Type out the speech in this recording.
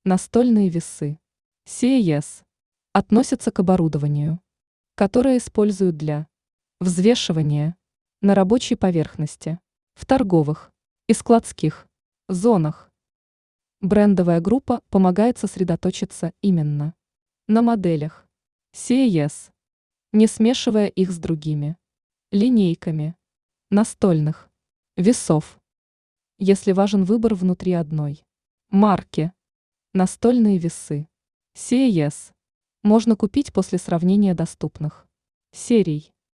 Настольные весы CES относятся к оборудованию, которое используют для взвешивания на рабочей поверхности, в торговых и складских зонах. Брендовая группа помогает сосредоточиться именно на моделях CES, не смешивая их с другими линейками настольных весов. Если важен выбор внутри одной марки, настольные весы CES можно купить после сравнения доступных серий.